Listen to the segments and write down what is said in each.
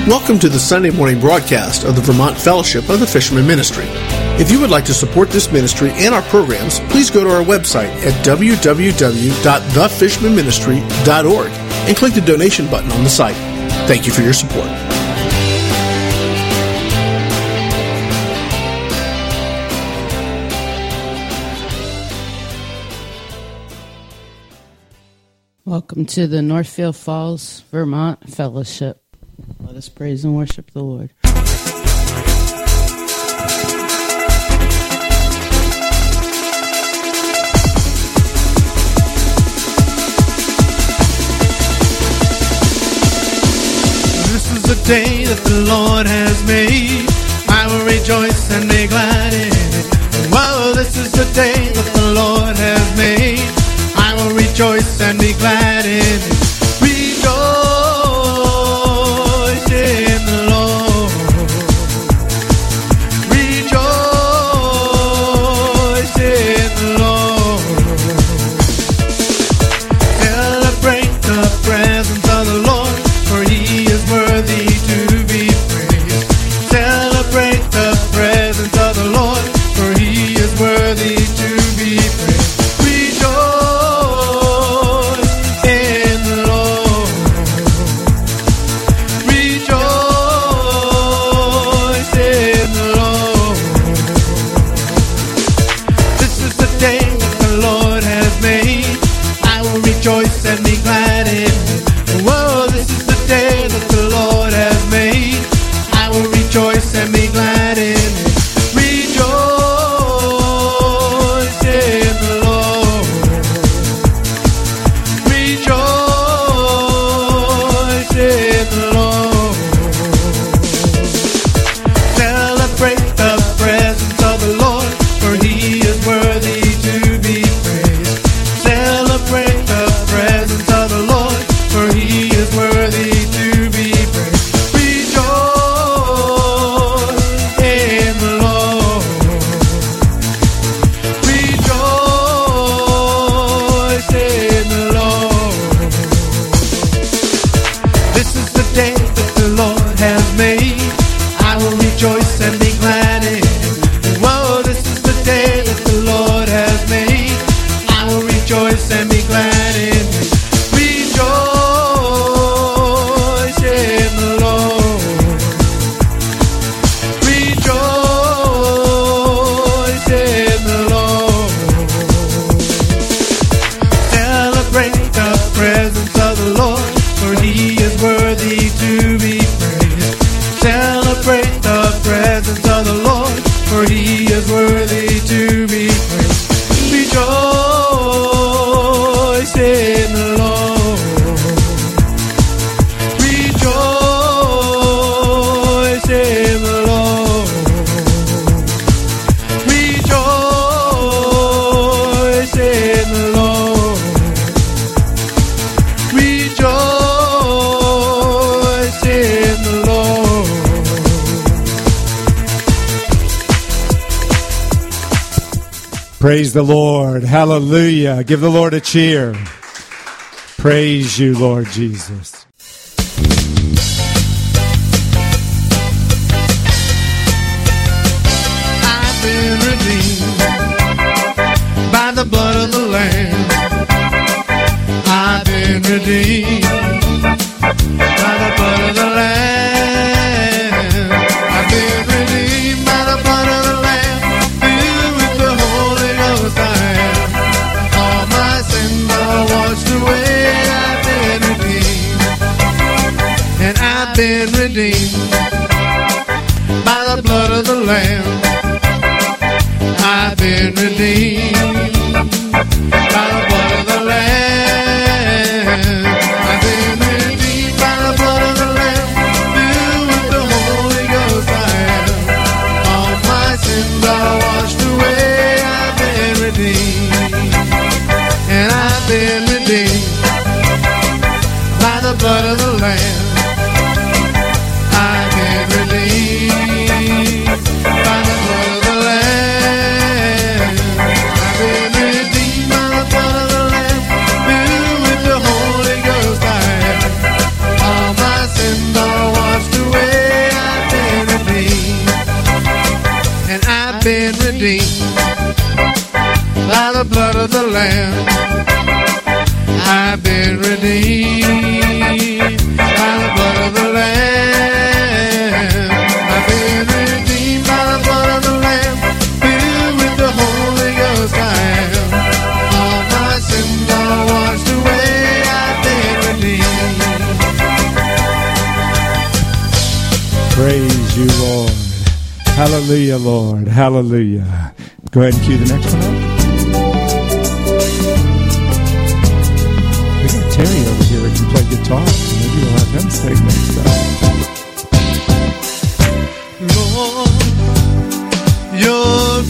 Welcome to the Sunday morning broadcast of the Vermont Fellowship of the Fishermen Ministry. If you would like to support this ministry and our programs, please go to our website at www.thefishermanministry.org and click the donation button on the site. Thank you for your support. Welcome to the Northfield Falls, Vermont Fellowship. Let us praise and worship the Lord. This is the day that the Lord has made. I will rejoice and be glad in it. Whoa, this is the day that the Lord has made. I will rejoice and be glad in it. Rejoice in the Lord. Rejoice in the Lord. Celebrate the presence of the Lord, for He is worthy to be praised. Celebrate the presence of the Lord, for He is worthy to be praised. Rejoice and be glad in it. Whoa, this is the day that the Lord has made. I will rejoice and be glad in it. Rejoice in the Lord. Rejoice in the Lord. Celebrate the presence of the Lord, for He is worthy to be praised. Celebrate the presence of the Lord, for He is worthy to be praised. Rejoice in the Lord. Rejoice in the Lord. This is the day that the Lord has made. I will rejoice and be glad in it. Whoa, this is the day that the Lord has made. I will rejoice and be glad in it. Rejoice in the Lord. Rejoice in the Lord. Celebrate the presence of the Lord, for He is worthy to be praised. Celebrate the presence of the Lord, for He is worthy to be praised. Rejoice in the Lord. Rejoice in the Lord. Rejoice in the Lord. Rejoice in the Lord. Praise the Lord. Hallelujah. Give the Lord a cheer. Praise you, Lord Jesus. I've been redeemed by the blood of the Lamb. I've been redeemed by the blood of the Lamb. I've been redeemed by the blood of the Lamb. Filled with the Holy Ghost I am. All my sins are washed away. I've been redeemed. And I've been redeemed by the blood of the Lamb. I've been redeemed by the blood of the Lamb. I've been redeemed by the blood of the Lamb. Filled with the Holy Ghost I am. All my sins are washed away. I've been redeemed. And I've been redeemed by the blood of the Lamb. I've been redeemed by the blood of the Lamb. I've been redeemed by the blood of the Lamb. Filled with the Holy Ghost I am. All my sins are washed away. been redeemed by the blood of the Lamb. I've been redeemed by the blood of the Lamb. Filled with the Holy Ghost I am. All my sins are washed away. I've been redeemed. Praise you, Lord. Hallelujah, Lord. Hallelujah. Go ahead and cue the next one up. We got Terry over here who can play guitar. Maybe we'll have him sing next Lord, you're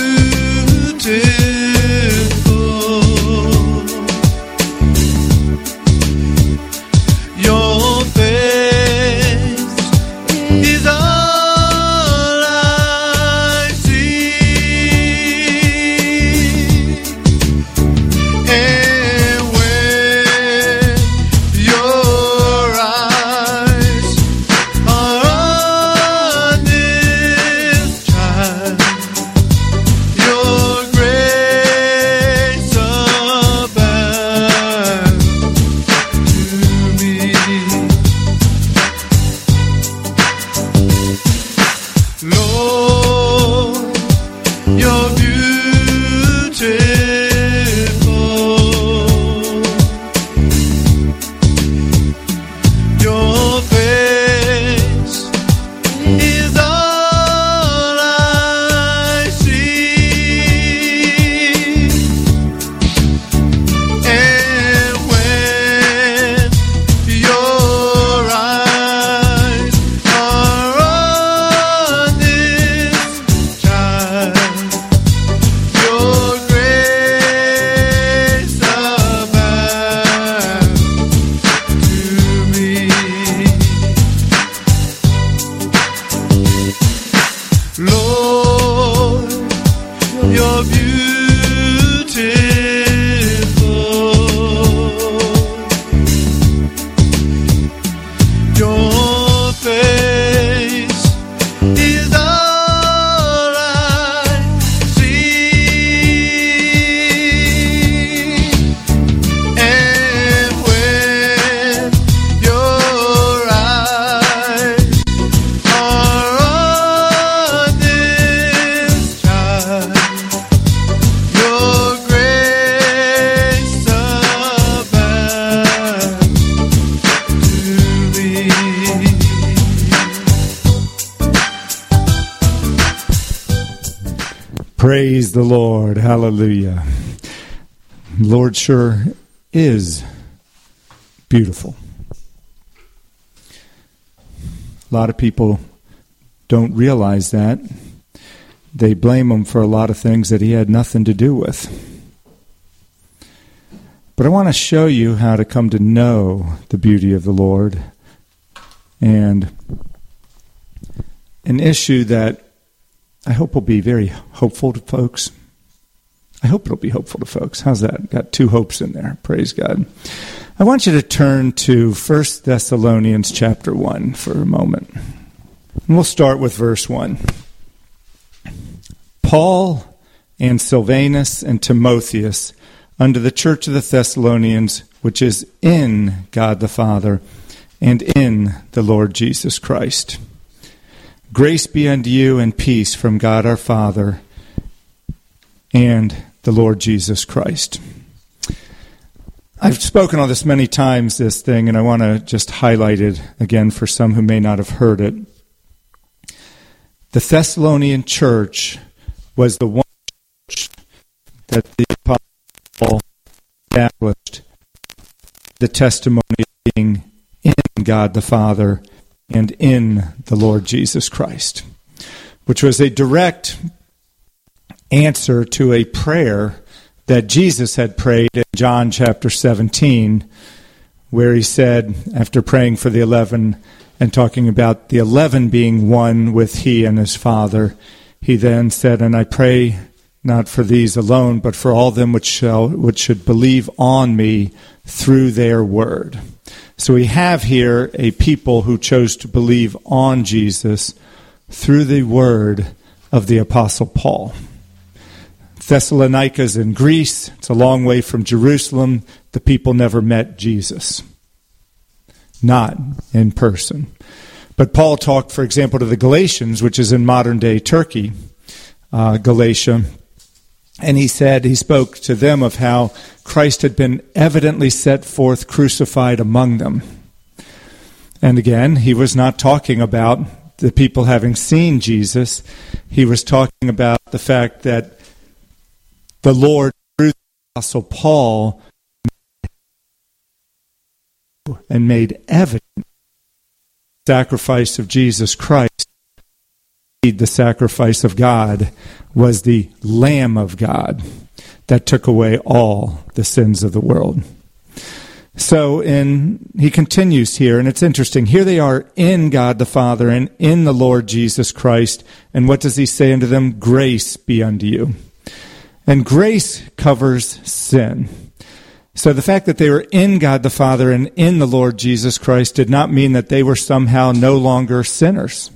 beautiful. Your face is all I see. And when your eyes are on this child, your grace abounds to me. Lord, you're beautiful. Your face is all I see. And when your eyes are on this child, your grace abounds to me. Lord, you're beautiful. Your face is all I see. And when your eyes are on this child, your grace abounds to me. Praise the Lord. Hallelujah. Lord sure is beautiful. A lot of people don't realize that. They blame him for a lot of things that he had nothing to do with. But I want to show you how to come to know the beauty of the Lord, and an issue that I hope will be very hopeful to folks. I hope it'll be hopeful to folks. How's that? Got two hopes in there. Praise God. I want you to turn to 1 Thessalonians chapter 1 for a moment. And we'll start with verse 1. Paul and Silvanus and Timotheus, unto the church of the Thessalonians, which is in God the Father and in the Lord Jesus Christ. Grace be unto you and peace from God our Father and the Lord Jesus Christ. I've spoken on this many times, this thing, and I want to just highlight it again for some who may not have heard it. The Thessalonian church was the one church that the Apostle Paul established the testimony of being in God the Father and in the Lord Jesus Christ, which was a direct answer to a prayer that Jesus had prayed in John chapter 17, where he said, after praying for the 11 and talking about the 11 being one with he and his Father, he then said, and I pray not for these alone, but for all them which should believe on me through their word. So we have here a people who chose to believe on Jesus through the word of the Apostle Paul. Thessalonica's in Greece. It's a long way from Jerusalem. The people never met Jesus. Not in person. But Paul talked, for example, to the Galatians, which is in modern-day Turkey, Galatia, and he spoke to them of how Christ had been evidently set forth crucified among them. And again, he was not talking about the people having seen Jesus. He was talking about the fact that the Lord, through the Apostle Paul, and made evident the sacrifice of Jesus Christ. The sacrifice of God was the Lamb of God that took away all the sins of the world. So he continues here, and it's interesting. Here they are in God the Father and in the Lord Jesus Christ. And what does he say unto them? Grace be unto you. And grace covers sin. So the fact that they were in God the Father and in the Lord Jesus Christ did not mean that they were somehow no longer sinners.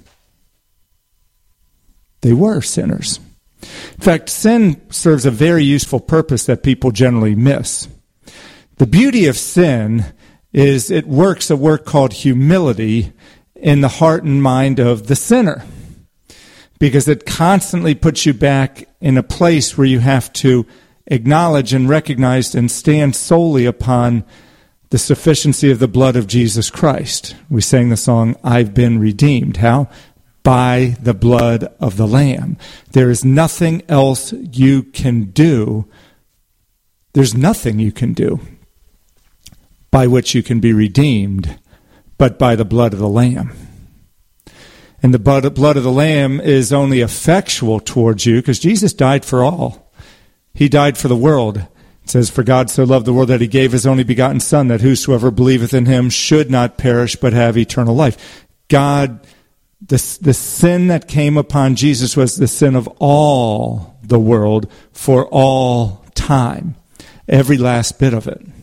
They were sinners. In fact, sin serves a very useful purpose that people generally miss. The beauty of sin is it works a work called humility in the heart and mind of the sinner, because it constantly puts you back in a place where you have to acknowledge and recognize and stand solely upon the sufficiency of the blood of Jesus Christ. We sang the song, I've been redeemed. How? By the blood of the Lamb. There is nothing else you can do. There's nothing you can do by which you can be redeemed, but by the blood of the Lamb. And the blood of the Lamb is only effectual towards you because Jesus died for all. He died for the world. It says, for God so loved the world that he gave his only begotten Son, that whosoever believeth in him should not perish but have eternal life. God, the sin that came upon Jesus was the sin of all the world for all time. Every last bit of it.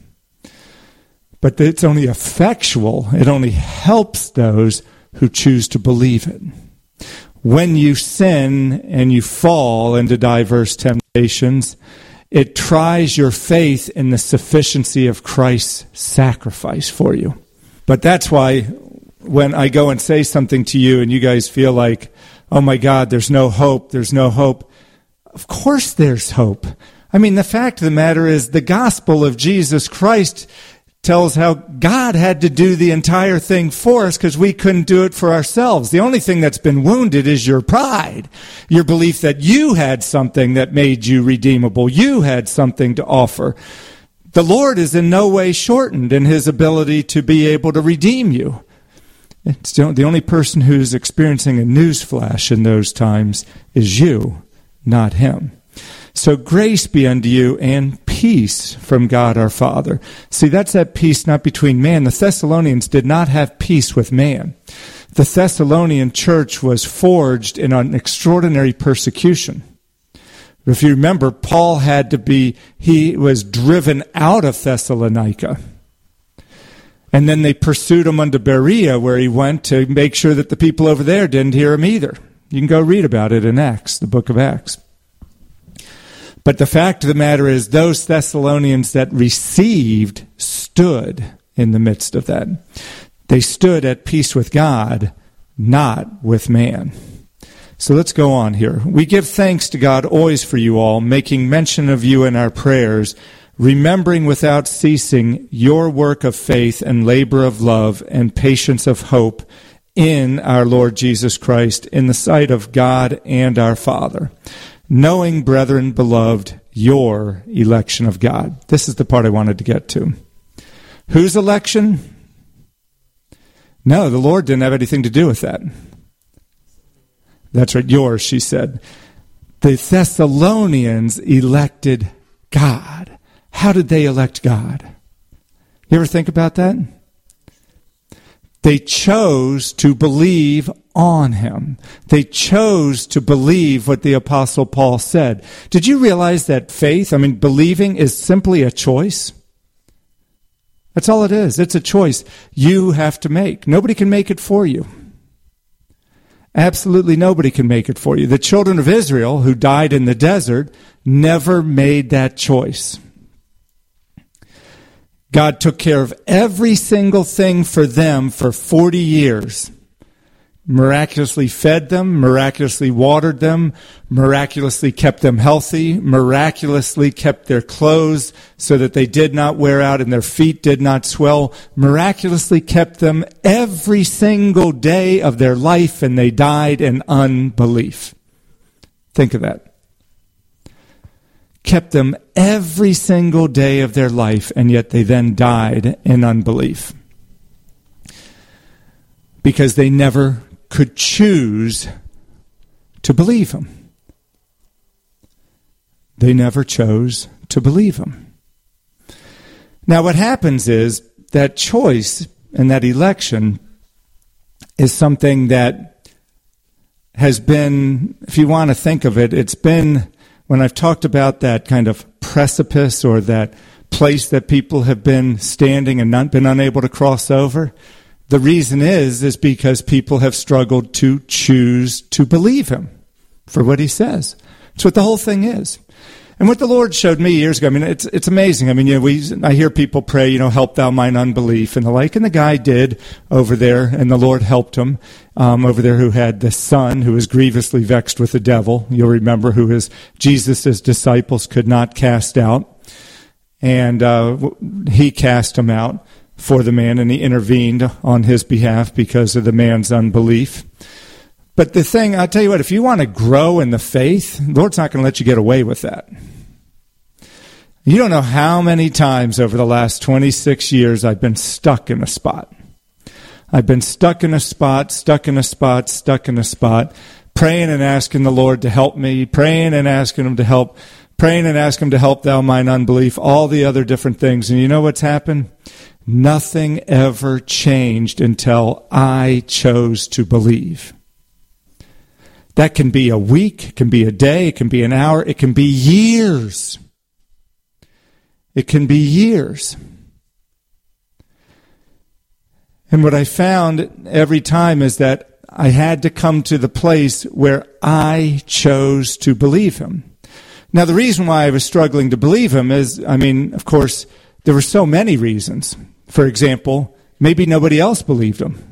But it's only effectual. It only helps those who choose to believe it. When you sin and you fall into diverse temptations, it tries your faith in the sufficiency of Christ's sacrifice for you. But that's why when I go and say something to you and you guys feel like, oh my God, there's no hope, there's no hope. Of course there's hope. I mean, the fact of the matter is the gospel of Jesus Christ tells how God had to do the entire thing for us because we couldn't do it for ourselves. The only thing that's been wounded is your pride, your belief that you had something that made you redeemable. You had something to offer. The Lord is in no way shortened in his ability to be able to redeem you. It's the only person who's experiencing a newsflash in those times is you, not him. So grace be unto you and peace from God our Father. See, that's that peace not between man. The Thessalonians did not have peace with man. The Thessalonian church was forged in an extraordinary persecution. If you remember, Paul he was driven out of Thessalonica. And then they pursued him unto Berea, where he went to make sure that the people over there didn't hear him either. You can go read about it in Acts, the book of Acts. But the fact of the matter is, those Thessalonians that received stood in the midst of that. They stood at peace with God, not with man. So let's go on here. We give thanks to God always for you all, making mention of you in our prayers, remembering without ceasing your work of faith and labor of love and patience of hope in our Lord Jesus Christ, in the sight of God and our Father. Knowing, brethren, beloved, your election of God. This is the part I wanted to get to. Whose election? No, the Lord didn't have anything to do with that. That's right, yours, she said. The Thessalonians elected God. How did they elect God? You ever think about that? They chose to believe on him. They chose to believe what the Apostle Paul said. Did you realize that faith, believing is simply a choice? That's all it is. It's a choice you have to make. Nobody can make it for you. Absolutely nobody can make it for you. The children of Israel who died in the desert never made that choice. God took care of every single thing for them for 40 years. Miraculously fed them, miraculously watered them, miraculously kept them healthy, miraculously kept their clothes so that they did not wear out and their feet did not swell, miraculously kept them every single day of their life, and they died in unbelief. Think of that. Kept them every single day of their life, and yet they then died in unbelief. Because they never could choose to believe him. They never chose to believe him. Now what happens is that choice and that election is something that has been, if you want to think of it, it's been, when I've talked about that kind of precipice or that place that people have been standing and not been unable to cross over, the reason is because people have struggled to choose to believe him for what he says. It's what the whole thing is. And what the Lord showed me years ago, I mean, it's amazing. I mean, I hear people pray, help thou mine unbelief and the like. And the guy did over there, and the Lord helped him over there, who had the son who was grievously vexed with the devil. You'll remember, who Jesus' disciples could not cast out. And he cast him out for the man, and he intervened on his behalf because of the man's unbelief. But the thing, I'll tell you what, if you want to grow in the faith, the Lord's not going to let you get away with that. You don't know how many times over the last 26 years I've been stuck in a spot. I've been stuck in a spot, praying and asking the Lord to help me, praying and asking him to help thou mine unbelief, all the other different things. And you know what's happened? Nothing ever changed until I chose to believe. That can be a week, it can be a day, it can be an hour, it can be years. It can be years. And what I found every time is that I had to come to the place where I chose to believe him. Now, the reason why I was struggling to believe him is, of course, there were so many reasons. For example, maybe nobody else believed him.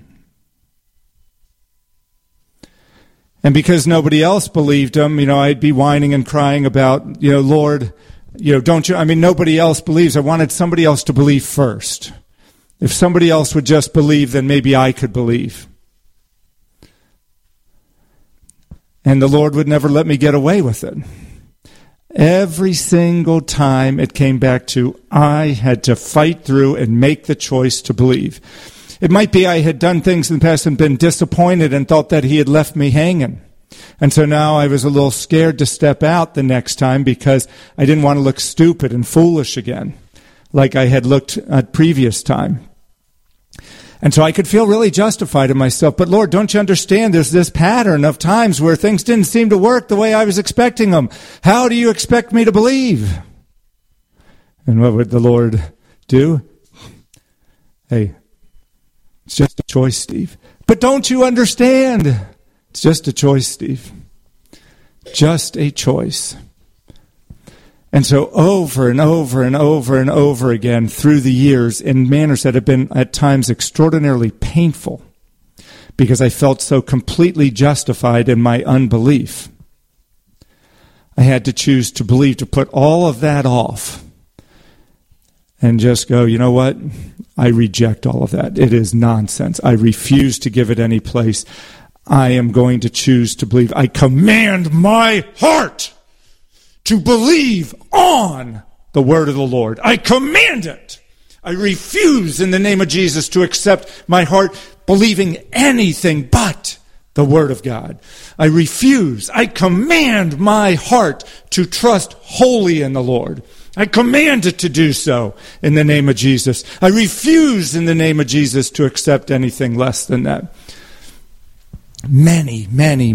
And because nobody else believed him, I'd be whining and crying about, Lord, don't you, nobody else believes. I wanted somebody else to believe first. If somebody else would just believe, then maybe I could believe. And the Lord would never let me get away with it. Every single time it came back to, I had to fight through and make the choice to believe. It might be I had done things in the past and been disappointed and thought that he had left me hanging. And so now I was a little scared to step out the next time because I didn't want to look stupid and foolish again, like I had looked at previous time. And so I could feel really justified in myself. But Lord, don't you understand? There's this pattern of times where things didn't seem to work the way I was expecting them. How do you expect me to believe? And what would the Lord do? Hey, it's just a choice, Steve. But don't you understand? It's just a choice, Steve. Just a choice. And so over and over and over and over again through the years, in manners that have been at times extraordinarily painful, because I felt so completely justified in my unbelief, I had to choose to believe, to put all of that off and just go, you know what? I reject all of that. It is nonsense. I refuse to give it any place. I am going to choose to believe. I command my heart to believe on the word of the Lord. I command it. I refuse in the name of Jesus to accept my heart believing anything but the word of God. I refuse. I command my heart to trust wholly in the Lord. I command it to do so in the name of Jesus. I refuse in the name of Jesus to accept anything less than that. Many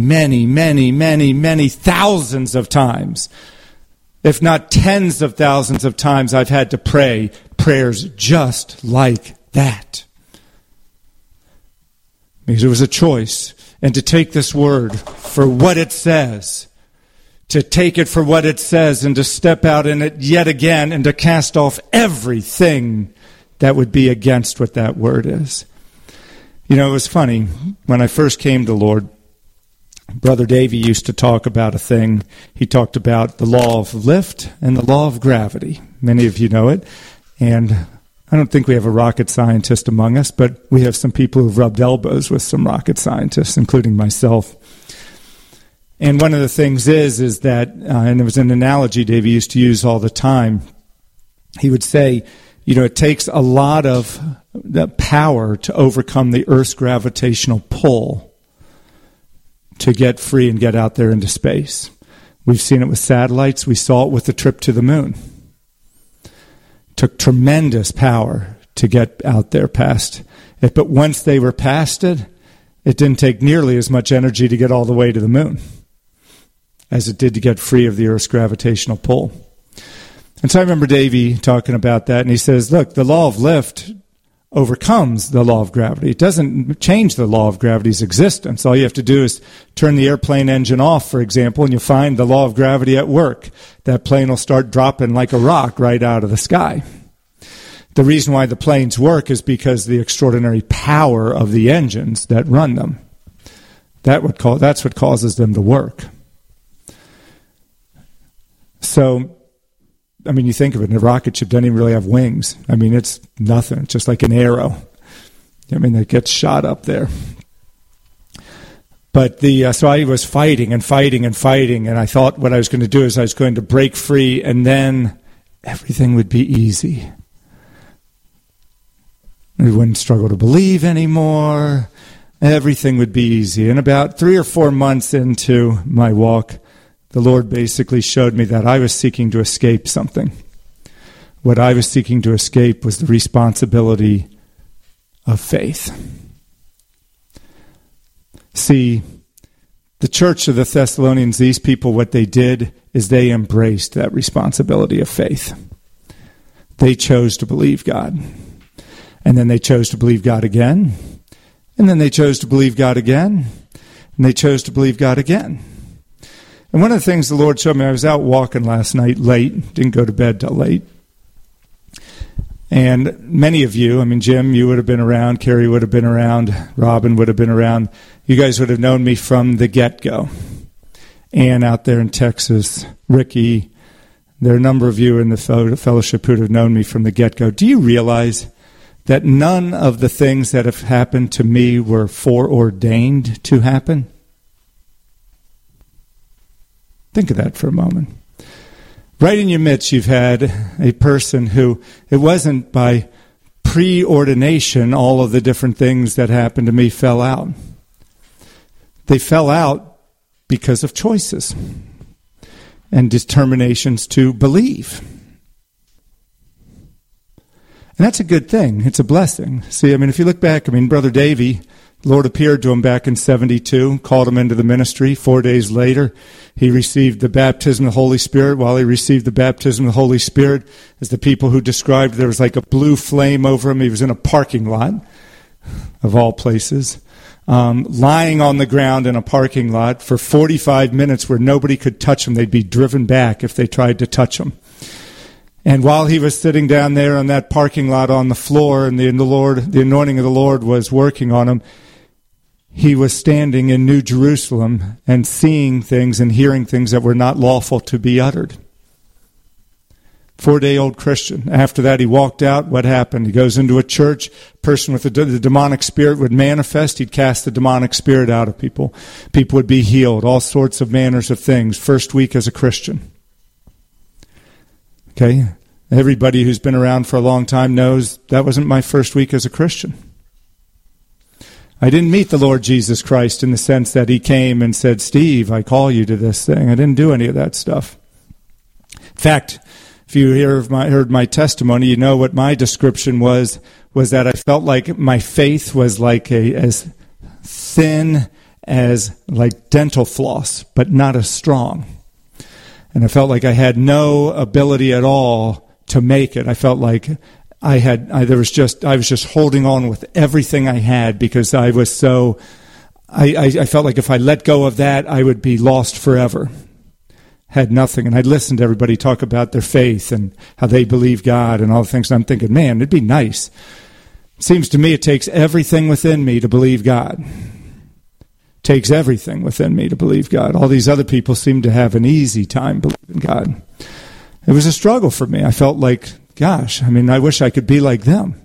thousands of times, if not tens of thousands of times, I've had to pray prayers just like that. Because it was a choice. and to take this word for what it says, to take it for what it says and to step out in it yet again and to cast off everything that would be against what that word is. You know, it was funny. When I first came to the Lord, Brother Davey used to talk about a thing. He talked about the law of lift and the law of gravity. Many of you know it. And I don't think we have a rocket scientist among us, but we have some people who've rubbed elbows with some rocket scientists, including myself. And one of the things is that, and it was an analogy Davey used to use all the time, he would say, you know, it takes a lot of the power to overcome the Earth's gravitational pull to get free and get out there into space. We've seen it with satellites. We saw it with the trip to the moon. It took tremendous power to get out there past it. But once they were past it, it didn't take nearly as much energy to get all the way to the moon as it did to get free of the Earth's gravitational pull. And so I remember Davey talking about that, and he says, look, the law of lift overcomes the law of gravity. It doesn't change the law of gravity's existence. All you have to do is turn the airplane engine off, for example, and you'll find the law of gravity at work. That plane will start dropping like a rock right out of the sky. The reason why the planes work is because of the extraordinary power of the engines that run them. That's what causes them to work. So, I mean, you think of it, a rocket ship doesn't even really have wings. I mean, it's nothing. It's just like an arrow. I mean, it gets shot up there. But so I was fighting, and I thought what I was going to do is I was going to break free, and then everything would be easy. We wouldn't struggle to believe anymore. Everything would be easy. And about 3 or 4 months into my walk, the Lord basically showed me that I was seeking to escape something. What I was seeking to escape was the responsibility of faith. See, the church of the Thessalonians, these people, what they did is they embraced that responsibility of faith. They chose to believe God. And then they chose to believe God again. And then they chose to believe God again. And they chose to believe God again. And one of the things the Lord showed me, I was out walking last night late, didn't go to bed till late. And many of you, I mean, Jim, you would have been around, Carrie would have been around, Robin would have been around. You guys would have known me from the get-go. Ann out there in Texas, Ricky, there are a number of you in the fellowship who have known me from the get-go. Do you realize that none of the things that have happened to me were foreordained to happen? Think of that for a moment. Right in your midst, you've had a person who, it wasn't by preordination all of the different things that happened to me fell out. They fell out because of choices and determinations to believe. And that's a good thing. It's a blessing. See, I mean, if you look back, I mean, Brother Davey, the Lord appeared to him back in 1972, called him into the ministry. 4 days later, he received the baptism of the Holy Spirit. While he received the baptism of the Holy Spirit, as the people who described, there was like a blue flame over him. He was in a parking lot, of all places, lying on the ground in a parking lot for 45 minutes where nobody could touch him. They'd be driven back if they tried to touch him. And while he was sitting down there on that parking lot on the floor and the anointing of the Lord was working on him, he was standing in New Jerusalem and seeing things and hearing things that were not lawful to be uttered. 4-day-old Christian. After that, he walked out. What happened? He goes into a church. A person with the demonic spirit would manifest. He'd cast the demonic spirit out of people. People would be healed. All sorts of manners of things. First week as a Christian. Okay? Everybody who's been around for a long time knows that wasn't my first week as a Christian. I didn't meet the Lord Jesus Christ in the sense that he came and said, Steve, I call you to this thing. I didn't do any of that stuff. In fact, if you heard my testimony, you know what my description was that I felt like my faith was like as thin as like dental floss, but not as strong. And I felt like I had no ability at all to make it. I felt like I was just holding on with everything I had because I was so I felt like if I let go of that, I would be lost forever. Had nothing. And I'd listen to everybody talk about their faith and how they believe God and all the things. And I'm thinking, man, it'd be nice. It seems to me it takes everything within me to believe God. Takes everything within me to believe God. All these other people seem to have an easy time believing God. It was a struggle for me. I felt like, gosh, I wish I could be like them.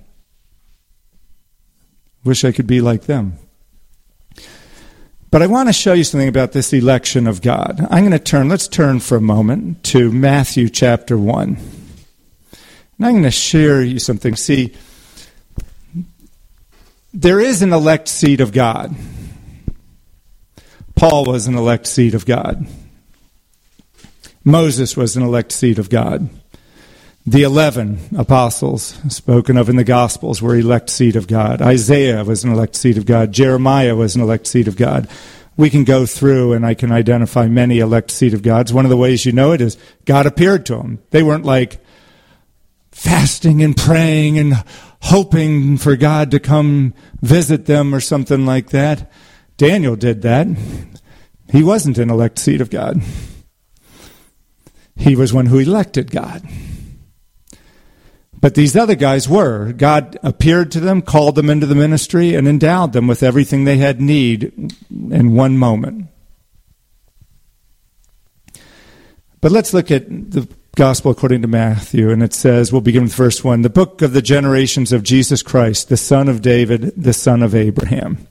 Wish I could be like them. But I want to show you something about this election of God. Let's turn for a moment to Matthew chapter 1. And I'm going to share you something. See, there is an elect seed of God. Paul was an elect seed of God. Moses was an elect seed of God. The 11 apostles spoken of in the Gospels were elect seed of God. Isaiah was an elect seed of God. Jeremiah was an elect seed of God. We can go through and I can identify many elect seed of Gods. One of the ways you know it is God appeared to them. They weren't like fasting and praying and hoping for God to come visit them or something like that. Daniel did that. He wasn't an elect seed of God. He was one who elected God. But these other guys were. God appeared to them, called them into the ministry, and endowed them with everything they had need in one moment. But let's look at the Gospel according to Matthew, and it says, we'll begin with verse 1, the book of the generations of Jesus Christ, the son of David, the son of Abraham.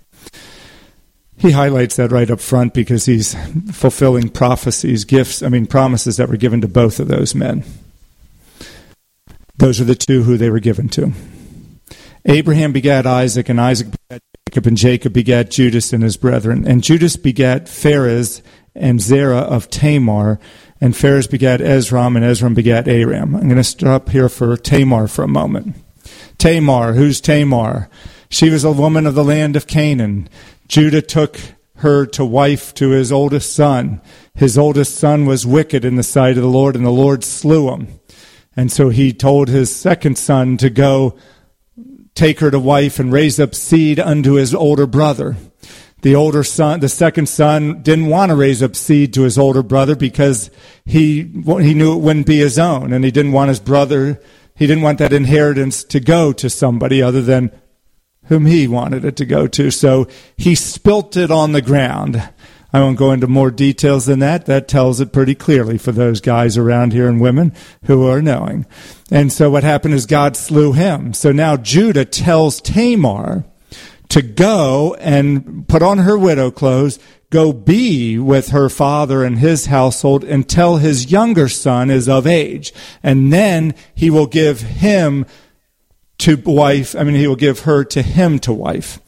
He highlights that right up front because he's fulfilling promises that were given to both of those men. Those are the two who they were given to. Abraham begat Isaac, and Isaac begat Jacob, and Jacob begat Judas and his brethren. And Judas begat Pharez and Zerah of Tamar, and Pharez begat Ezram, and Ezram begat Aram. I'm going to stop here for Tamar for a moment. Tamar, who's Tamar? She was a woman of the land of Canaan. Judah took her to wife to his oldest son. His oldest son was wicked in the sight of the Lord, and the Lord slew him. And so he told his second son to go take her to wife and raise up seed unto his older brother. The second son didn't want to raise up seed to his older brother because he knew it wouldn't be his own, and he didn't want that inheritance to go to somebody other than whom he wanted it to go to. So he spilt it on the ground. I won't go into more details than that. That tells it pretty clearly for those guys around here and women who are knowing. And so what happened is God slew him. So now Judah tells Tamar to go and put on her widow clothes, go be with her father and his household until his younger son is of age. And then he will give him he will give her to him to wife.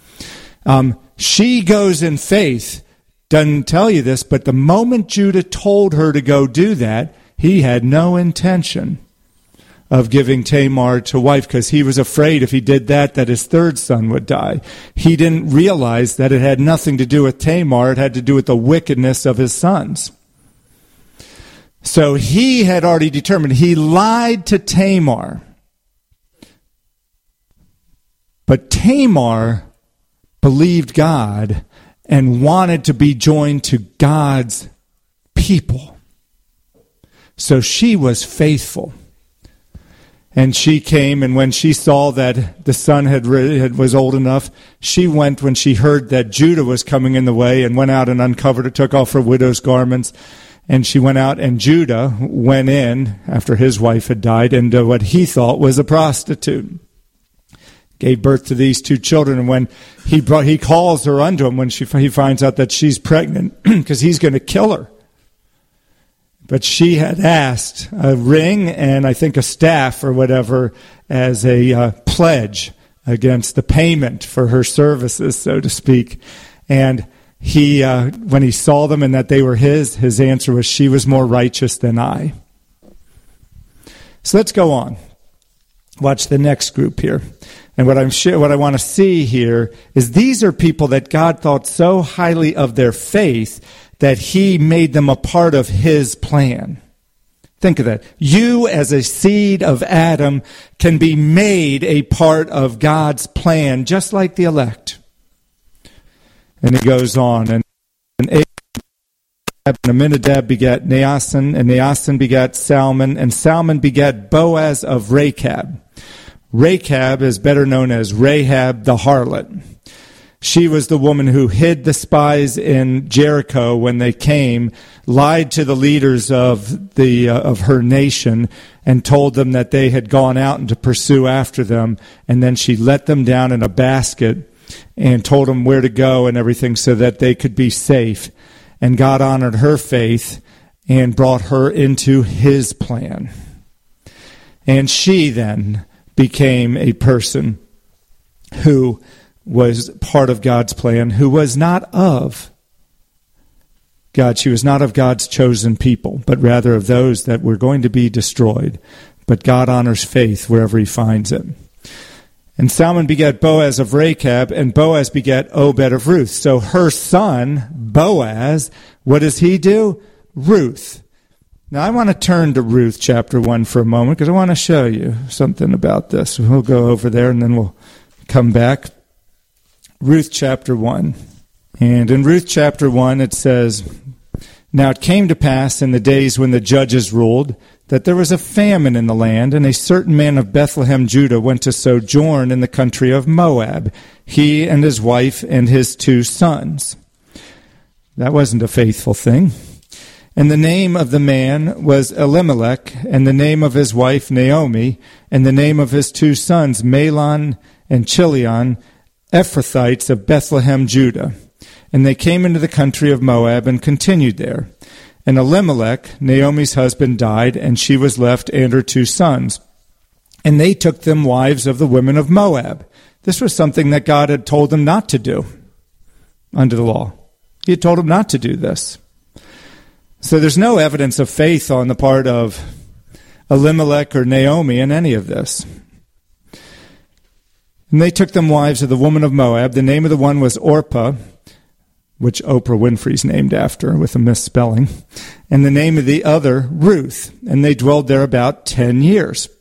She goes in faith. Doesn't tell you this, but the moment Judah told her to go do that, he had no intention of giving Tamar to wife because he was afraid if he did that his third son would die. He didn't realize that it had nothing to do with Tamar. It had to do with the wickedness of his sons. So he had already determined. He lied to Tamar. But Tamar believed God and wanted to be joined to God's people. So she was faithful. And she came, and when she saw that the son was old enough, she went when she heard that Judah was coming in the way and went out and uncovered her, took off her widow's garments. And she went out, and Judah went in, after his wife had died, into what he thought was a prostitute. Gave birth to these two children, and when he calls her unto him when he finds out that she's pregnant, because he's going to kill her. But she had asked a ring and I think a staff or whatever as a pledge against the payment for her services, so to speak. And he, when he saw them and that they were his answer was, she was more righteous than I. So let's go on. Watch the next group here. And what I want to see here is these are people that God thought so highly of their faith that he made them a part of his plan. Think of that. You as a seed of Adam can be made a part of God's plan, just like the elect. And he goes on. And Aminadab begat Naason, and Naason begat Salmon, and Salmon begat Boaz of Rechab. Rechab is better known as Rahab the harlot. She was the woman who hid the spies in Jericho when they came, lied to the leaders of her nation, and told them that they had gone out and to pursue after them. And then she let them down in a basket and told them where to go and everything so that they could be safe. And God honored her faith and brought her into his plan. And she then became a person who was part of God's plan, who was not of God. She was not of God's chosen people, but rather of those that were going to be destroyed. But God honors faith wherever he finds it. And Salmon begat Boaz of Rechab, and Boaz begat Obed of Ruth. So her son, Boaz, what does he do? Ruth. Now I want to turn to Ruth chapter 1 for a moment because I want to show you something about this. We'll go over there and then we'll come back. Ruth chapter 1. And in Ruth chapter 1 it says, Now it came to pass in the days when the judges ruled that there was a famine in the land, and a certain man of Bethlehem, Judah, went to sojourn in the country of Moab, he and his wife and his 2 sons. That wasn't a faithful thing. And the name of the man was Elimelech, and the name of his wife Naomi, and the name of his 2 sons Mahlon and Chilion, Ephrathites of Bethlehem, Judah. And they came into the country of Moab and continued there. And Elimelech, Naomi's husband, died, and she was left and her 2 sons. And they took them wives of the women of Moab. This was something that God had told them not to do under the law. He had told them not to do this. So there's no evidence of faith on the part of Elimelech or Naomi in any of this. And they took them wives of the woman of Moab. The name of the one was Orpah, which Oprah Winfrey's named after with a misspelling, and the name of the other, Ruth. And they dwelled there about 10 years.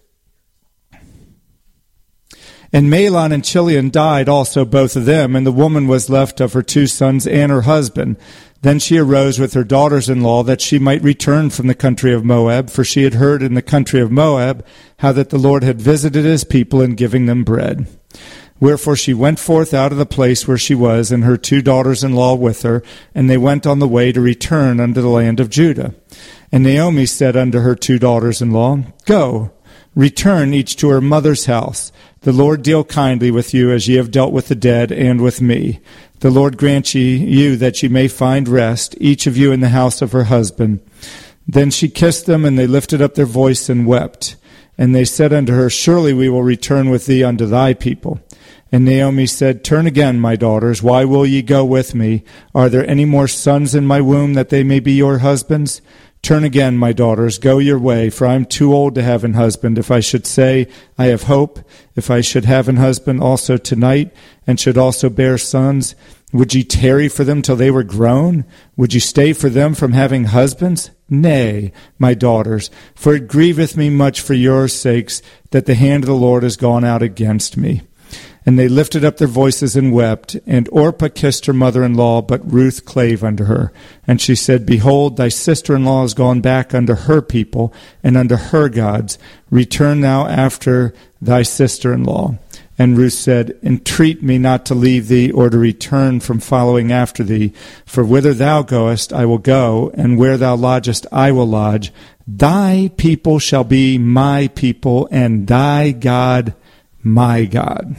And Mahlon and Chilion died also, both of them, and the woman was left of her 2 sons and her husband. Then she arose with her daughters-in-law that she might return from the country of Moab, for she had heard in the country of Moab how that the Lord had visited his people in giving them bread. Wherefore she went forth out of the place where she was, and her 2 daughters-in-law with her, and they went on the way to return unto the land of Judah. And Naomi said unto her 2 daughters-in-law, Go, return each to her mother's house. The Lord deal kindly with you as ye have dealt with the dead and with me. The Lord grant you that ye may find rest, each of you in the house of her husband. Then she kissed them, and they lifted up their voice and wept. And they said unto her, Surely we will return with thee unto thy people. And Naomi said, Turn again, my daughters, why will ye go with me? Are there any more sons in my womb that they may be your husbands? Turn again, my daughters, go your way, for I am too old to have an husband. If I should say, I have hope, if I should have an husband also tonight, and should also bear sons, would ye tarry for them till they were grown? Would ye stay for them from having husbands? Nay, my daughters, for it grieveth me much for your sakes that the hand of the Lord is gone out against me. And they lifted up their voices and wept. And Orpah kissed her mother-in-law, but Ruth clave unto her. And she said, Behold, thy sister-in-law is gone back unto her people and unto her gods. Return thou after thy sister-in-law. And Ruth said, Entreat me not to leave thee or to return from following after thee. For whither thou goest, I will go, and where thou lodgest, I will lodge. Thy people shall be my people, and thy God my God.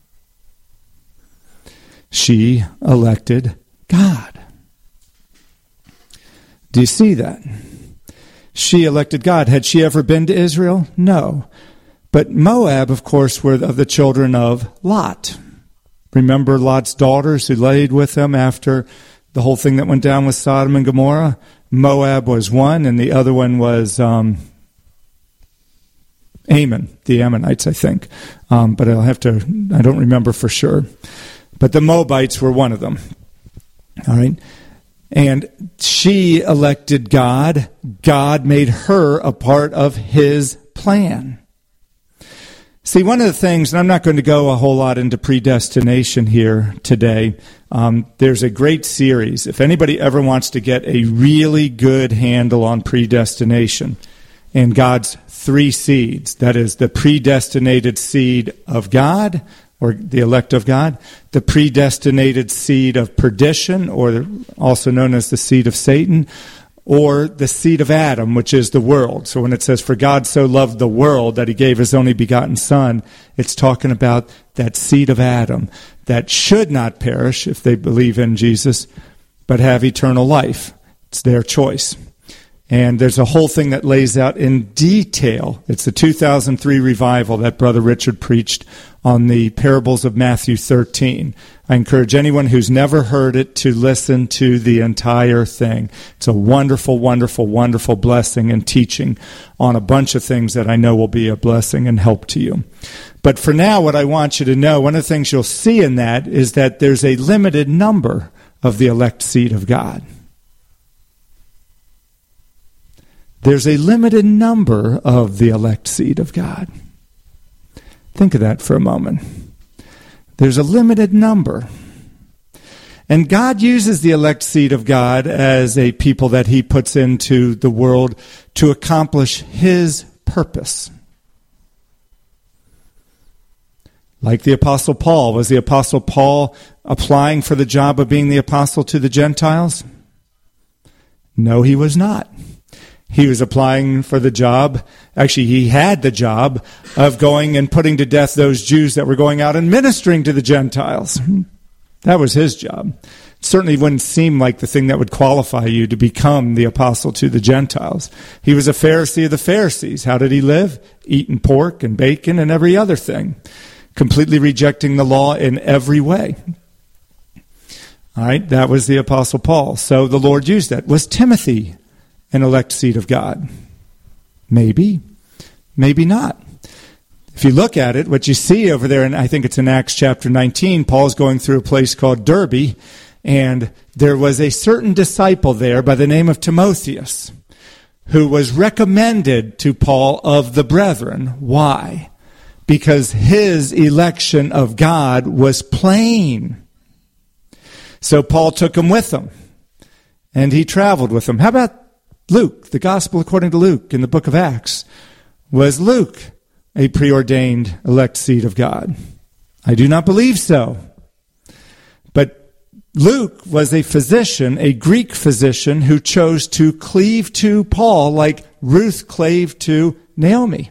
She elected God. Do you see that? She elected God. Had she ever been to Israel? No. But Moab, of course, were of the children of Lot. Remember Lot's daughters who laid with him after the whole thing that went down with Sodom and Gomorrah? Moab was one, and the other one was Ammon, the Ammonites, I think. But I don't remember for sure. But the Moabites were one of them. All right? And she elected God. God made her a part of his plan. See, one of the things, and I'm not going to go a whole lot into predestination here today, there's a great series. If anybody ever wants to get a really good handle on predestination and God's three seeds, that is the predestinated seed of God, or the elect of God, the predestinated seed of perdition, or also known as the seed of Satan, or the seed of Adam, which is the world. So when it says, for God so loved the world that he gave his only begotten Son, it's talking about that seed of Adam that should not perish if they believe in Jesus, but have eternal life. It's their choice. And there's a whole thing that lays out in detail. It's the 2003 revival that Brother Richard preached on the parables of Matthew 13. I encourage anyone who's never heard it to listen to the entire thing. It's a wonderful, wonderful, wonderful blessing and teaching on a bunch of things that I know will be a blessing and help to you. But for now, what I want you to know, one of the things you'll see in that is that there's a limited number of the elect seed of God. There's a limited number of the elect seed of God. Think of that for a moment. There's a limited number. And God uses the elect seed of God as a people that he puts into the world to accomplish his purpose. Like the Apostle Paul. Was the Apostle Paul applying for the job of being the apostle to the Gentiles? No, he was not. He was applying for the job. Actually, he had the job of going and putting to death those Jews that were going out and ministering to the Gentiles. That was his job. It certainly wouldn't seem like the thing that would qualify you to become the apostle to the Gentiles. He was a Pharisee of the Pharisees. How did he live? Eating pork and bacon and every other thing. Completely rejecting the law in every way. All right, that was the Apostle Paul. So the Lord used that. Was Timothy an elect seed of God? Maybe. Maybe not. If you look at it, what you see over there, and I think it's in Acts chapter 19, Paul's going through a place called Derbe, and there was a certain disciple there by the name of Timotheus who was recommended to Paul of the brethren. Why? Because his election of God was plain. So Paul took him with him, and he traveled with him. How about Luke, the Gospel according to Luke in the book of Acts? Was Luke a preordained elect seed of God? I do not believe so. But Luke was a physician, a Greek physician, who chose to cleave to Paul like Ruth clave to Naomi.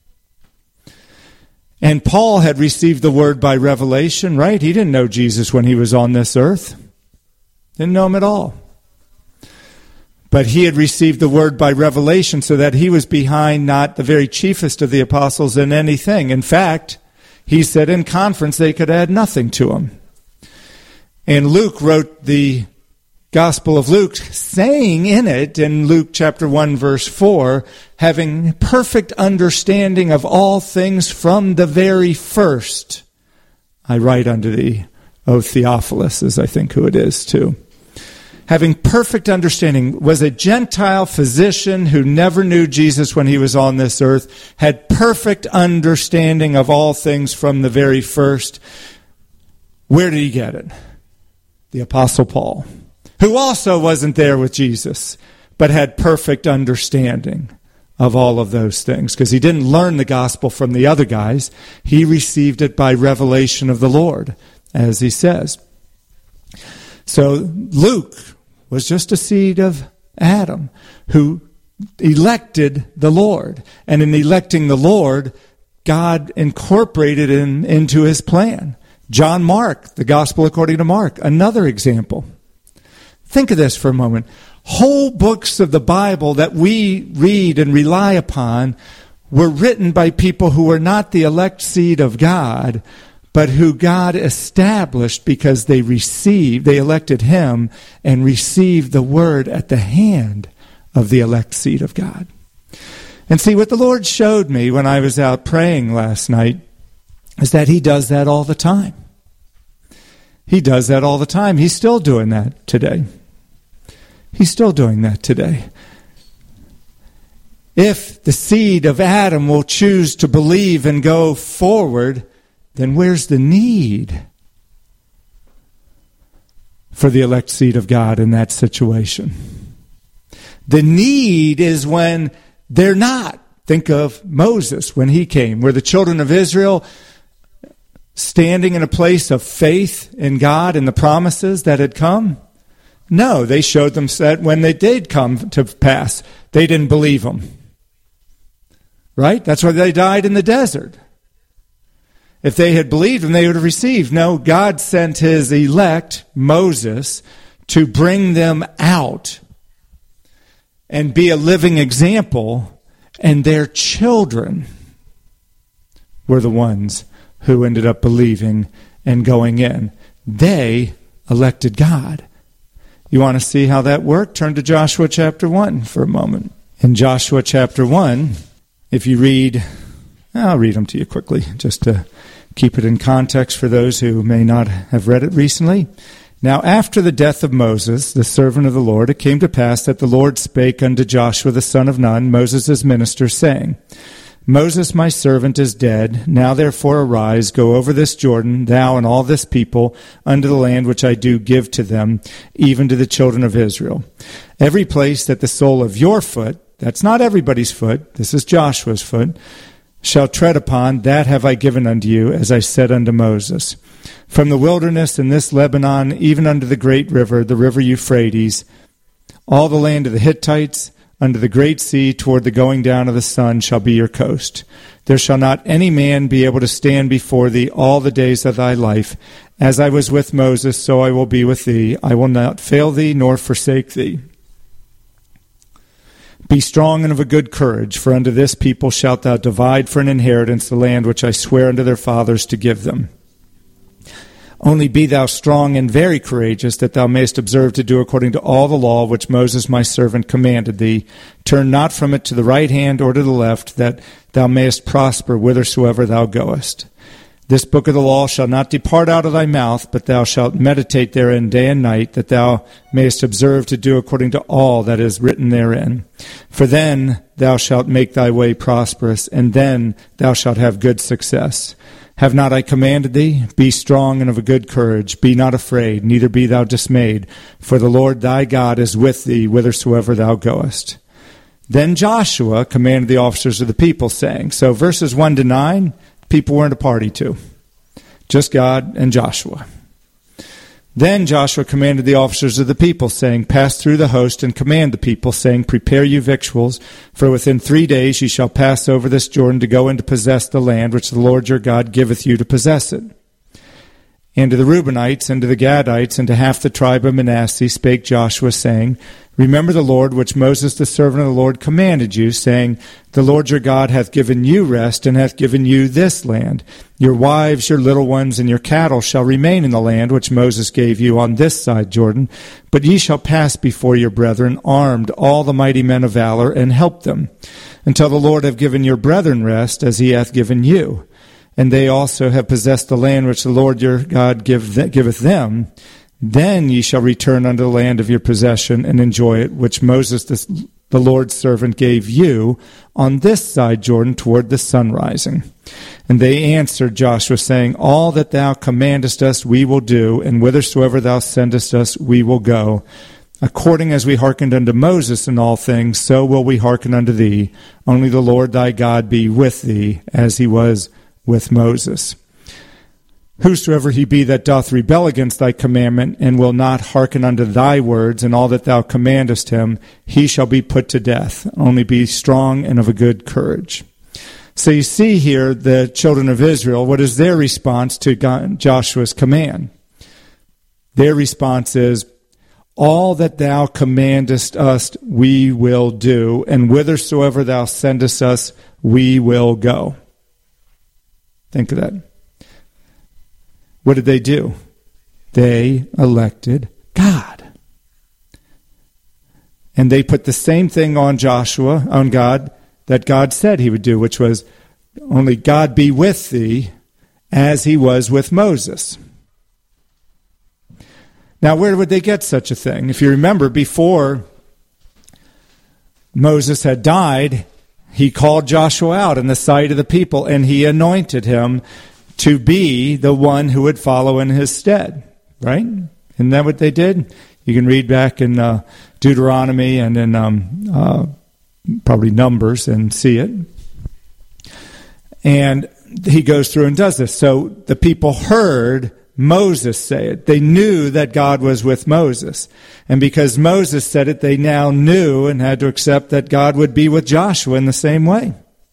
And Paul had received the word by revelation, right? He didn't know Jesus when he was on this earth. Didn't know him at all. But he had received the word by revelation so that he was behind not the very chiefest of the apostles in anything. In fact, he said in conference they could add nothing to him. And Luke wrote the Gospel of Luke, saying in it, in Luke chapter 1, verse 4, having perfect understanding of all things from the very first. I write unto thee, O Theophilus, as I think who it is too. Having perfect understanding, was a Gentile physician who never knew Jesus when he was on this earth, had perfect understanding of all things from the very first. Where did he get it? The Apostle Paul, who also wasn't there with Jesus, but had perfect understanding of all of those things, because he didn't learn the gospel from the other guys. He received it by revelation of the Lord, as he says. So Luke was just a seed of Adam who elected the Lord. And in electing the Lord, God incorporated him into his plan. John Mark, the Gospel according to Mark, another example. Think of this for a moment. Whole books of the Bible that we read and rely upon were written by people who were not the elect seed of God, but who God established because they elected him and received the word at the hand of the elect seed of God. And see, what the Lord showed me when I was out praying last night is that he does that all the time. He does that all the time. He's still doing that today. He's still doing that today. If the seed of Adam will choose to believe and go forward, then where's the need for the elect seed of God in that situation? The need is when they're not. Think of Moses when he came. Were the children of Israel standing in a place of faith in God and the promises that had come? No, they showed them that when they did come to pass, they didn't believe them. Right? That's why they died in the desert. If they had believed them, they would have received. No, God sent his elect, Moses, to bring them out and be a living example, and their children were the ones who ended up believing and going in. They elected God. You want to see how that worked? Turn to Joshua chapter 1 for a moment. In Joshua chapter 1, if you read, I'll read them to you quickly, just to keep it in context for those who may not have read it recently. Now after the death of Moses, the servant of the Lord, it came to pass that the Lord spake unto Joshua the son of Nun, Moses' minister, saying, Moses my servant is dead. Now therefore arise, go over this Jordan, thou and all this people, unto the land which I do give to them, even to the children of Israel. Every place that the sole of your foot, that's not everybody's foot, this is Joshua's foot, shall tread upon, that have I given unto you, as I said unto Moses. From the wilderness and this Lebanon, even unto the great river, the river Euphrates, all the land of the Hittites, unto the great sea, toward the going down of the sun, shall be your coast. There shall not any man be able to stand before thee all the days of thy life. As I was with Moses, so I will be with thee. I will not fail thee, nor forsake thee. Be strong and of a good courage, for unto this people shalt thou divide for an inheritance the land which I swear unto their fathers to give them. Only be thou strong and very courageous, that thou mayest observe to do according to all the law which Moses my servant commanded thee. Turn not from it to the right hand or to the left, that thou mayest prosper whithersoever thou goest. This book of the law shall not depart out of thy mouth, but thou shalt meditate therein day and night, that thou mayest observe to do according to all that is written therein. For then thou shalt make thy way prosperous, and then thou shalt have good success. Have not I commanded thee? Be strong and of a good courage. Be not afraid, neither be thou dismayed, for the Lord thy God is with thee whithersoever thou goest. Then Joshua commanded the officers of the people, saying, so verses 1 to 9, people weren't a party to. Just God and Joshua. Then Joshua commanded the officers of the people, saying, pass through the host and command the people, saying, prepare you victuals, for within 3 days ye shall pass over this Jordan to go and to possess the land which the Lord your God giveth you to possess it. And to the Reubenites, and to the Gadites, and to half the tribe of Manasseh spake Joshua, saying, remember the Lord which Moses the servant of the Lord commanded you, saying, the Lord your God hath given you rest, and hath given you this land. Your wives, your little ones, and your cattle shall remain in the land which Moses gave you on this side Jordan. But ye shall pass before your brethren, armed, all the mighty men of valor, and help them, until the Lord have given your brethren rest, as he hath given you. And they also have possessed the land which the Lord your God giveth them. Then ye shall return unto the land of your possession, and enjoy it, which Moses the Lord's servant gave you on this side Jordan toward the sun rising. And they answered Joshua, saying, all that thou commandest us we will do, and whithersoever thou sendest us we will go. According as we hearkened unto Moses in all things, so will we hearken unto thee. Only the Lord thy God be with thee, as he was with Moses. Whosoever he be that doth rebel against thy commandment, and will not hearken unto thy words, and all that thou commandest him, he shall be put to death. Only be strong and of a good courage. So you see here the children of Israel, what is their response to Joshua's command? Their response is, all that thou commandest us we will do, and whithersoever thou sendest us we will go. Think of that. What did they do? They elected God. And they put the same thing on Joshua, on God, that God said he would do, which was, only God be with thee, as he was with Moses. Now, where would they get such a thing? If you remember, before Moses had died, he called Joshua out in the sight of the people, and he anointed him to be the one who would follow in his stead. Right? Isn't that what they did? You can read back in Deuteronomy and in probably Numbers and see it. And he goes through and does this. So the people heard Moses say it. They knew that God was with Moses. And because Moses said it, they now knew and had to accept that God would be with Joshua in the same way.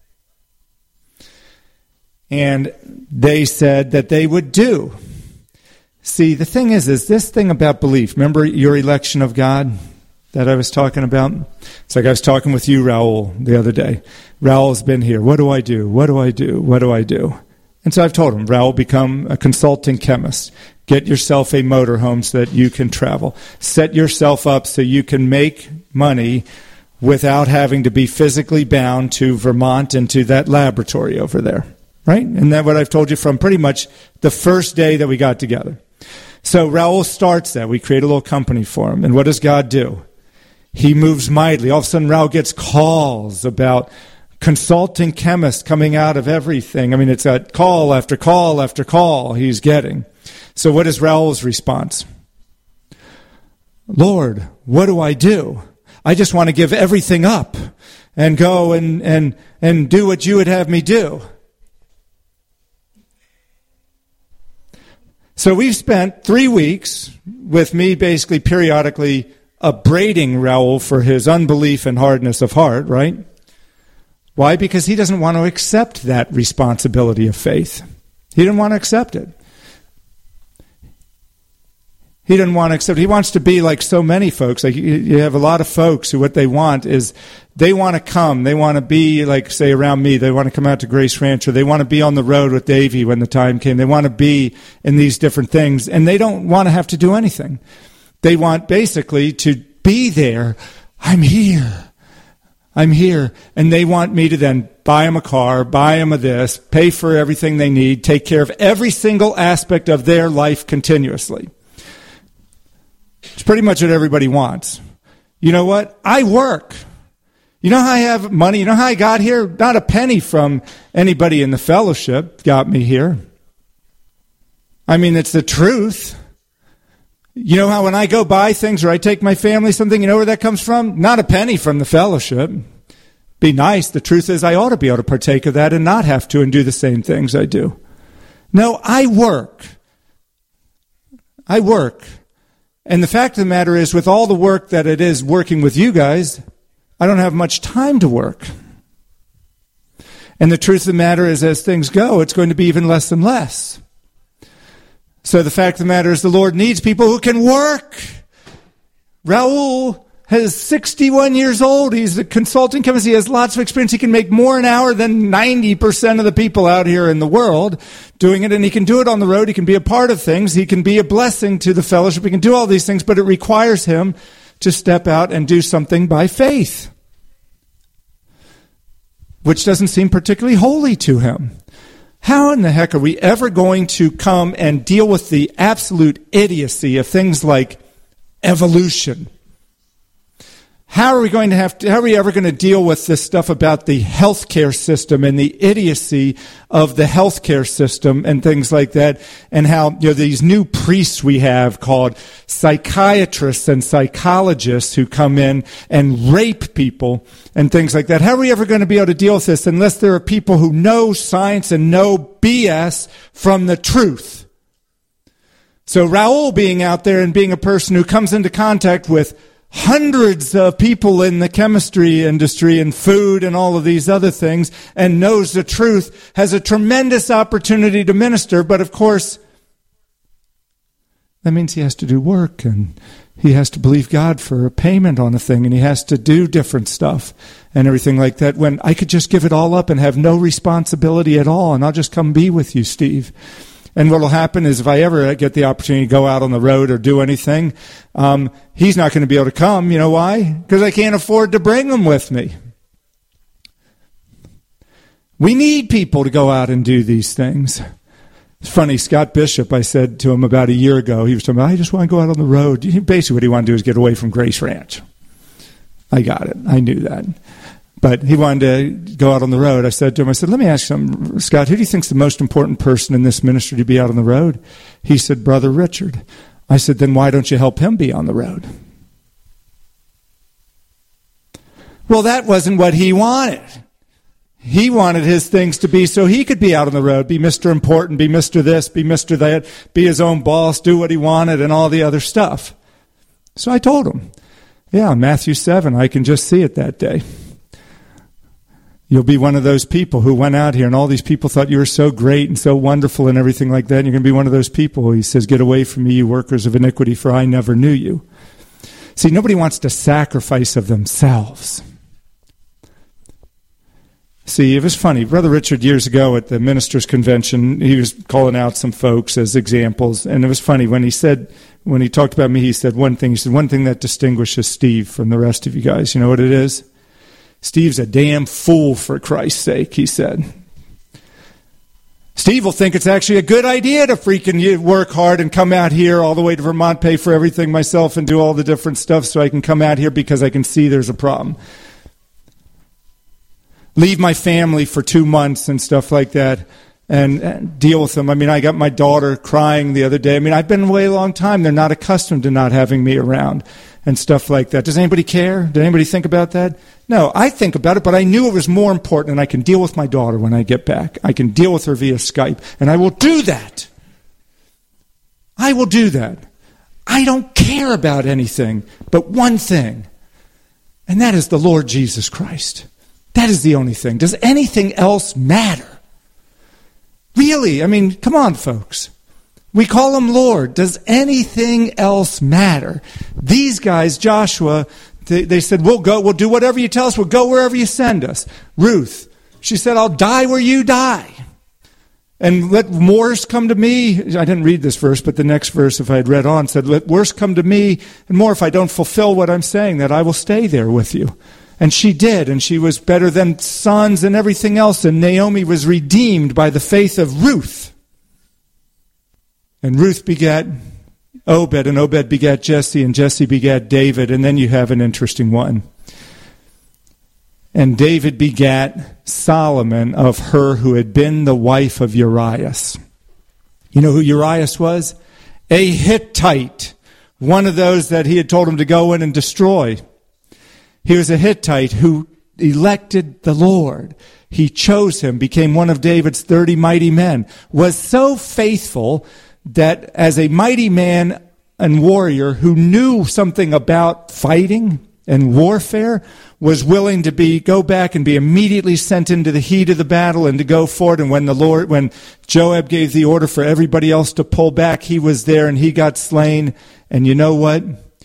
And they said that they would do. See, the thing is this thing about belief. Remember your election of God that I was talking about? It's like I was talking with you, Raul, the other day. Raul's been here. What do I do? What do I do? What do I do? And so I've told him, Raul, become a consulting chemist. Get yourself a motorhome so that you can travel. Set yourself up so you can make money without having to be physically bound to Vermont and to that laboratory over there. Right? And that's what I've told you from pretty much the first day that we got together. So Raul starts that. We create a little company for him. And what does God do? He moves mightily. All of a sudden, Raul gets calls about consulting chemists coming out of everything. I mean, it's a call after call after call he's getting. So what is Raul's response? Lord, what do I do? I just want to give everything up and go and do what you would have me do. So we've spent 3 weeks with me basically periodically upbraiding Raul for his unbelief and hardness of heart, right? Why? Because he doesn't want to accept that responsibility of faith. He didn't want to accept it. He didn't want to accept it. He wants to be like so many folks. Like you have a lot of folks who what they want is they want to come. They want to be like, say, around me. They want to come out to Grace Ranch, or they want to be on the road with Davey when the time came. They want to be in these different things, and they don't want to have to do anything. They want basically to be there. I'm here. I'm here. And they want me to then buy them a car, buy them a this, pay for everything they need, take care of every single aspect of their life continuously. It's pretty much what everybody wants. You know what? I work. You know how I have money? You know how I got here? Not a penny from anybody in the fellowship got me here. I mean, it's the truth. You know how when I go buy things or I take my family something, you know where that comes from? Not a penny from the fellowship. Be nice. The truth is I ought to be able to partake of that and not have to and do the same things I do. No, I work. I work. And the fact of the matter is, with all the work that it is working with you guys, I don't have much time to work. And the truth of the matter is, as things go, it's going to be even less and less. So the fact of the matter is, the Lord needs people who can work. Raul is 61 years old. He's a consulting chemist. He has lots of experience. He can make more an hour than 90% of the people out here in the world doing it. And he can do it on the road. He can be a part of things. He can be a blessing to the fellowship. He can do all these things, but it requires him to step out and do something by faith, which doesn't seem particularly holy to him. How in the heck are we ever going to come and deal with the absolute idiocy of things like evolution? How are we ever going to deal with this stuff about the healthcare system and the idiocy of the healthcare system and things like that, and how, you know, these new priests we have called psychiatrists and psychologists who come in and rape people and things like that? How are we ever going to be able to deal with this unless there are people who know science and know BS from the truth? So Raul being out there and being a person who comes into contact with hundreds of people in the chemistry industry and food and all of these other things and knows the truth, has a tremendous opportunity to minister. But of course, that means he has to do work, and he has to believe God for a payment on a thing, and he has to do different stuff and everything like that, when I could just give it all up and have no responsibility at all, and I'll just come be with you, Steve. And what will happen is, if I ever get the opportunity to go out on the road or do anything, he's not going to be able to come. You know why? Because I can't afford to bring him with me. We need people to go out and do these things. It's funny, Scott Bishop, I said to him about a year ago, he was talking about, I just want to go out on the road. Basically what he wanted to do is get away from Grace Ranch. I got it. I knew that. But he wanted to go out on the road. I said to him, let me ask you something, Scott, who do you think is the most important person in this ministry to be out on the road? He said, Brother Richard. I said, then why don't you help him be on the road? Well, that wasn't what he wanted. He wanted his things to be so he could be out on the road, be Mr. Important, be Mr. This, be Mr. That, be his own boss, do what he wanted, and all the other stuff. So I told him, yeah, Matthew 7, I can just see it that day. You'll be one of those people who went out here and all these people thought you were so great and so wonderful and everything like that. And you're going to be one of those people. He says, get away from me, you workers of iniquity, for I never knew you. See, nobody wants to sacrifice of themselves. See, it was funny. Brother Richard, years ago at the ministers' convention, he was calling out some folks as examples. And it was funny when he talked about me, he said one thing. He said, one thing that distinguishes Steve from the rest of you guys, you know what it is? Steve's a damn fool, for Christ's sake, he said. Steve will think it's actually a good idea to freaking work hard and come out here all the way to Vermont, pay for everything myself and do all the different stuff so I can come out here because I can see there's a problem. Leave my family for 2 months and stuff like that and deal with them. I mean, I got my daughter crying the other day. I mean, I've been away a long time. They're not accustomed to not having me around and stuff like that. Does anybody care? Did anybody think about that? No, I think about it, but I knew it was more important, and I can deal with my daughter when I get back. I can deal with her via Skype, and I will do that. I will do that. I don't care about anything but one thing, and that is the Lord Jesus Christ. That is the only thing. Does anything else matter? Really? I mean, come on, folks. We call him Lord. Does anything else matter? These guys, Joshua, they said, we'll go, we'll do whatever you tell us, we'll go wherever you send us. Ruth, she said, I'll die where you die. And let worse come to me. I didn't read this verse, but the next verse, if I had read on, said, let worse come to me, and more if I don't fulfill what I'm saying, that I will stay there with you. And she did, and she was better than sons and everything else, and Naomi was redeemed by the faith of Ruth. And Ruth begat Obed, and Obed begat Jesse, and Jesse begat David, and then you have an interesting one. And David begat Solomon of her who had been the wife of Urias. You know who Urias was? A Hittite, one of those that he had told him to go in and destroy. He was a Hittite who elected the Lord. He chose him, became one of David's 30 mighty men, was so faithful that as a mighty man and warrior who knew something about fighting and warfare, was willing to go back and be immediately sent into the heat of the battle and to go forward. And when Joab gave the order for everybody else to pull back, he was there and he got slain. And you know what?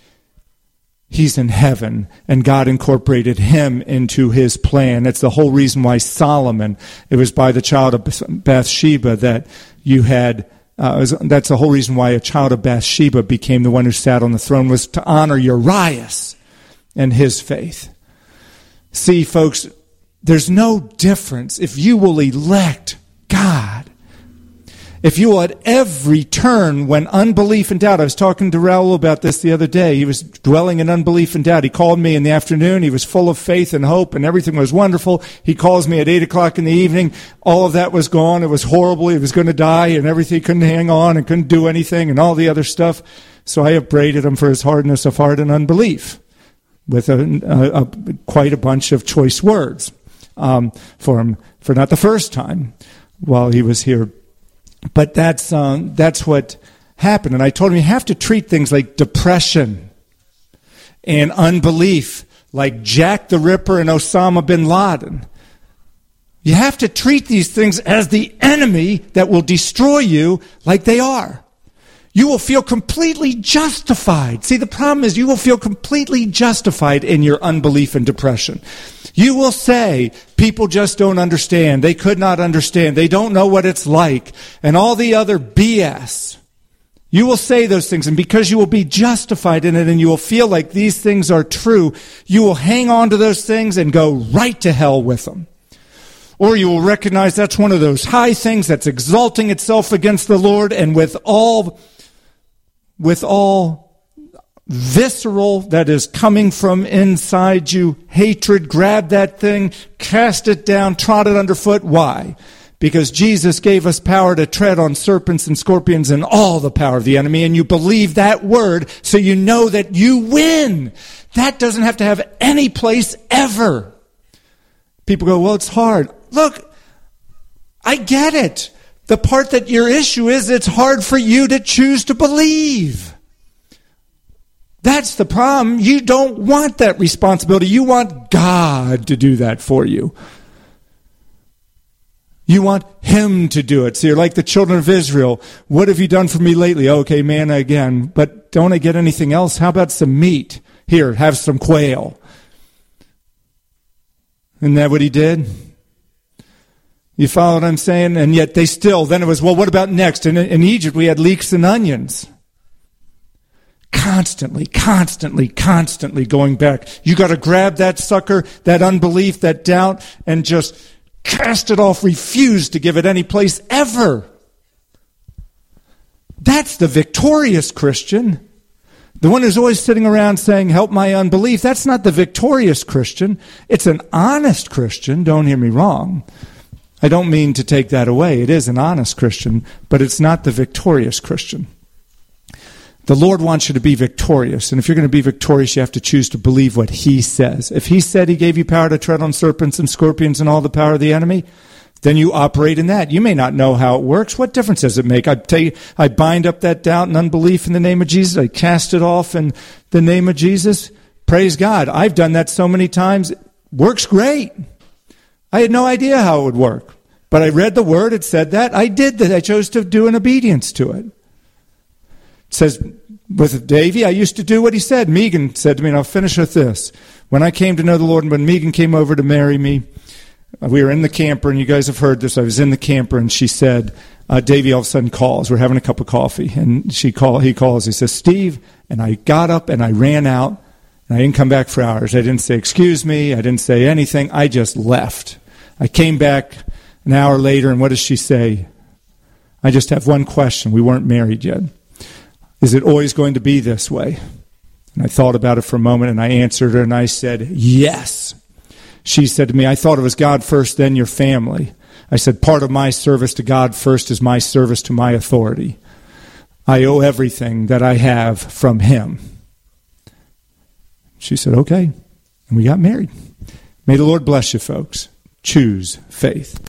He's in heaven, and God incorporated him into his plan. That's the whole reason why Solomon, it was by the child of Bathsheba that you had, that's the whole reason why a child of Bathsheba became the one who sat on the throne, was to honor Urias and his faith. See, folks, there's no difference if you will elect God. If you will at every turn when unbelief and doubt. I was talking to Raul about this the other day. He was dwelling in unbelief and doubt. He called me in the afternoon. He was full of faith and hope and everything was wonderful. He calls me at 8 o'clock in the evening. All of that was gone. It was horrible. He was going to die and everything. He couldn't hang on and couldn't do anything and all the other stuff. So I upbraided him for his hardness of heart and unbelief with quite a bunch of choice words for him for not the first time while he was here. But that's what happened. And I told him you have to treat things like depression and unbelief like Jack the Ripper and Osama bin Laden. You have to treat these things as the enemy that will destroy you like they are. You will feel completely justified. See, the problem is you will feel completely justified in your unbelief and depression. You will say, people just don't understand. They could not understand. They don't know what it's like. And all the other BS. You will say those things. And because you will be justified in it and you will feel like these things are true, you will hang on to those things and go right to hell with them. Or you will recognize that's one of those high things that's exalting itself against the Lord, and with all visceral that is coming from inside you, hatred, grab that thing, cast it down, trot it underfoot. Why? Because Jesus gave us power to tread on serpents and scorpions and all the power of the enemy, and you believe that word, so you know that you win. That doesn't have to have any place ever. People go, well, it's hard. Look, I get it. The part that your issue is, it's hard for you to choose to believe. That's the problem. You don't want that responsibility. You want God to do that for you. You want Him to do it. So you're like the children of Israel. What have you done for me lately? Okay, manna again. But don't I get anything else? How about some meat? Here, have some quail. Isn't that what He did? You follow what I'm saying? And yet they still, then it was, well, what about next? And in Egypt, we had leeks and onions. Constantly going back. You got to grab that sucker, that unbelief, that doubt, and just cast it off, refuse to give it any place ever. That's the victorious Christian. The one who's always sitting around saying, help my unbelief, that's not the victorious Christian. It's an honest Christian, don't hear me wrong. I don't mean to take that away. It is an honest Christian, but it's not the victorious Christian. The Lord wants you to be victorious, and if you're going to be victorious, you have to choose to believe what He says. If He said He gave you power to tread on serpents and scorpions and all the power of the enemy, then you operate in that. You may not know how it works. What difference does it make? I bind up that doubt and unbelief in the name of Jesus. I cast it off in the name of Jesus. Praise God. I've done that so many times. It works great. I had no idea how it would work. But I read the Word. It said that. I did that. I chose to do an obedience to it. It says, with Davy, I used to do what he said. Megan said to me, and I'll finish with this. When I came to know the Lord, and when Megan came over to marry me, we were in the camper, and you guys have heard this. I was in the camper, and she said, Davy all of a sudden calls. We're having a cup of coffee, and he calls. He says, Steve, and I got up, and I ran out, and I didn't come back for hours. I didn't say, excuse me. I didn't say anything. I just left. I came back an hour later, and what does she say? I just have one question. We weren't married yet. Is it always going to be this way? And I thought about it for a moment, and I answered her, and I said, yes. She said to me, I thought it was God first, then your family. I said, part of my service to God first is my service to my authority. I owe everything that I have from Him. She said, okay. And we got married. May the Lord bless you, folks. Choose faith.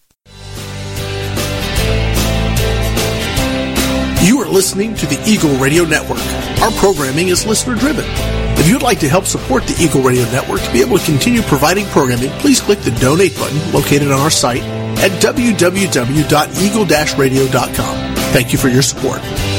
You are listening to the Eagle Radio Network. Our programming is listener-driven. If you would like to help support the Eagle Radio Network to be able to continue providing programming, please click the Donate button located on our site at www.eagle-radio.com. Thank you for your support.